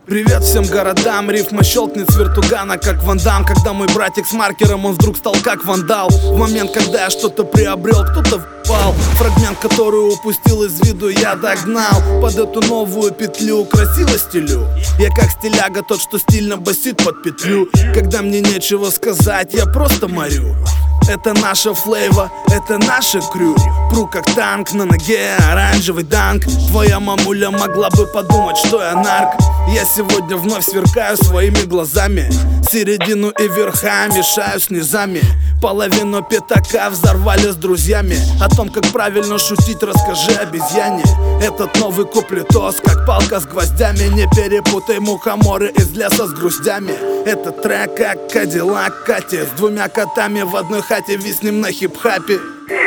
Привет всем городам, рифма щелкнет с вертугана, как Ван Дам. Когда мой братик с маркером, он вдруг стал как вандал. В момент, когда я что-то приобрел, кто-то впал. Фрагмент, который упустил из виду, я догнал. Под эту новую петлю красиво стилю. Я как стиляга, тот, что стильно басит под петлю. Когда мне нечего сказать, я просто морю. Это наша флейва, это наше крю. Пру как танк, на ноге оранжевый данк. Твоя мамуля могла бы подумать, что я нарк. Я сегодня вновь сверкаю своими глазами. Середину и верха мешаю с низами. Половину пятака взорвали с друзьями. О том, как правильно шутить, расскажи обезьяне. Этот новый куплетос, как палка с гвоздями. Не перепутай мухоморы из леса с груздями. Этот трек как Кадиллак Кати. С двумя котами в одной хате виснем на хип-хапе.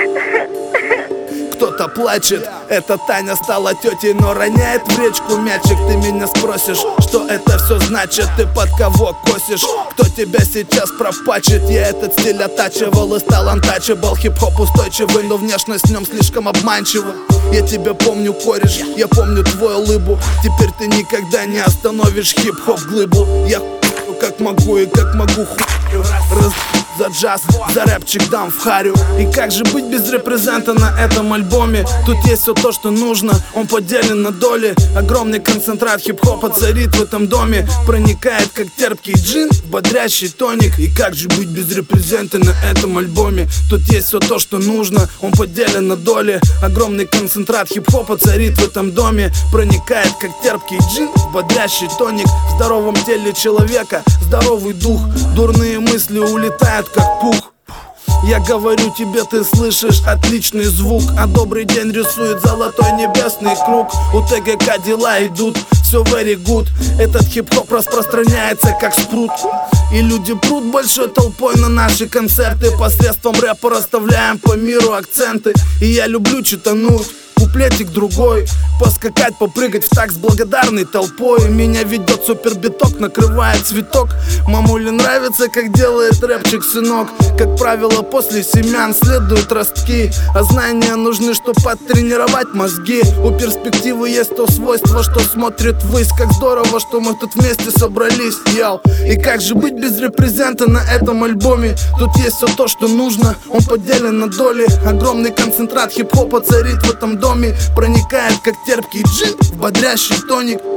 Кто-то плачет, эта Таня стала тетей, но роняет в речку мячик. Ты меня спросишь, что это все значит? Ты под кого косишь? Кто тебя сейчас пропачит? Я этот стиль оттачивал и стал untouchable. Хип-хоп устойчивый, но внешность в нем слишком обманчива. Я тебя помню, кореш, я помню твою лыбу. Теперь ты никогда не остановишь хип-хоп глыбу. Я как могу и как могу за джаз, за рэпчик дам в харю. И как же быть без репрезента на этом альбоме? Тут есть все то, что нужно, он поделен на доли. Огромный концентрат хип-хопа царит в этом доме. Проникает как терпкий джин в бодрящий тоник. И как же быть без репрезента на этом альбоме? Тут есть все то, что нужно, он поделен на доли. Огромный концентрат хип-хопа царит в этом доме. Проникает как терпкий джин в бодрящий тоник. В здоровом теле человека здоровый дух. Дурные мысли улетают как пух. Я говорю тебе, ты слышишь отличный звук. А добрый день рисует золотой небесный круг. У ТГК дела идут, все very good. Этот хип-хоп распространяется как спрут. И люди прут большой толпой на наши концерты. Посредством рэпа расставляем по миру акценты. И я люблю читануть куплетик другой, поскакать, попрыгать в такт с благодарной толпой. Меня ведет супербиток, накрывает цветок. Мамуле нравится, как делает рэпчик сынок. Как правило, после семян следуют ростки. А знания нужны, чтобы подтренировать мозги. У перспективы есть то свойство, что смотрит ввысь. Как здорово, что мы тут вместе собрались, яу. И как же быть без репрезента на этом альбоме? Тут есть все то, что нужно, он поделен на доли. Огромный концентрат хип-хопа царит в этом доме. Проникает как терпкий джин в бодрящий тоник.